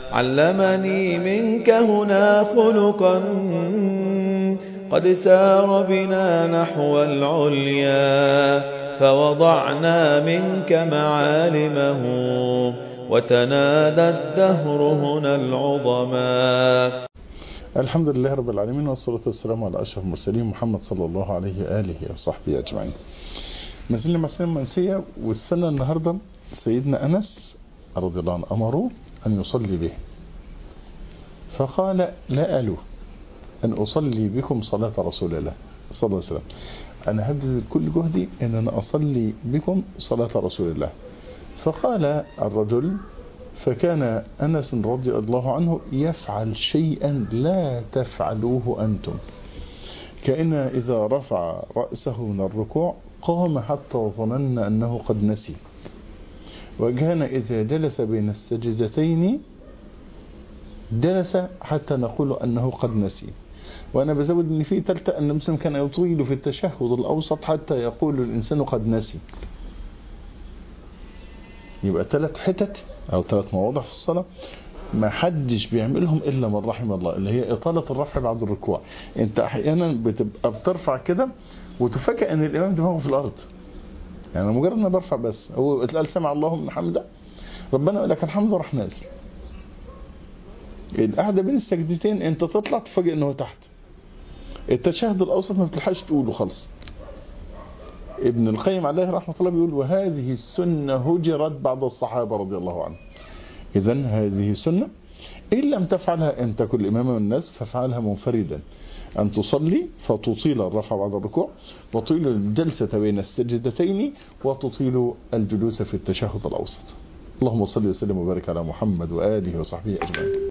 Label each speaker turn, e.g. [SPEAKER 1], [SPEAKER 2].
[SPEAKER 1] علمني منك هنا خلقا قد سار بنا نحو العليا، فوضعنا منك معالمه وتنادى الدهر هنا العظما.
[SPEAKER 2] الحمد لله رب العالمين، والصلاة والسلام على أشرف المرسلين محمد صلى الله عليه وآله وصحبه أجمعين. ما زلنا مع السنة المنسية، والسنة النهاردة سيدنا أنس رضي الله عنه أمره أن يصلي به، فقال لا ألو أن أصلي بكم صلاة رسول الله صلى الله عليه وسلم، أنا هبذل كل جهدي أن أنا أصلي بكم صلاة رسول الله. فقال الرجل: فكان أنس رضي الله عنه يفعل شيئا لا تفعلوه أنتم، كأن إذا رفع رأسه من الركوع قام حتى ظننا أنه قد نسي، وكان إذا جلس بين السجدتين جلس حتى نقول أنه قد نسي. وأنا بزود أن في ثالثة أن مسلم كان يطيل في التشهد الأوسط حتى يقول الإنسان قد نسي. يبقى 3 حتت أو 3 مواضع في الصلاة ما حدش بيعملهم إلا من رحم الله، اللي هي إطالة الرفع بعد الركوع. أنت أحيانا بتبقى بترفع كده وتفكر أن الإمام دماغه في الأرض، يعني مجرد أن برفع بس هو اتقال سمع الله من حمده ربنا يقول لك الحمد راح نازل. القعدة بين السجدتين أنت تطلع تفاجئ أنه تحت. التشهد الأوسط ما بتلحقش تقوله خالص. ابن القيم عليه رحمة الله بيقول: وهذه السنة هجرت بعد الصحابة رضي الله عنهم. إذن هذه سنة إن لم تفعلها أنت كل إمام الناس فافعلها منفردا، أن تصلي فتطيل الرفع بعد الركوع، وتطيل الجلسة بين السجدتين، وتطيل الجلوس في التشهد الأوسط. اللهم صل وسلم وبارك على محمد وآله وصحبه أجمعين.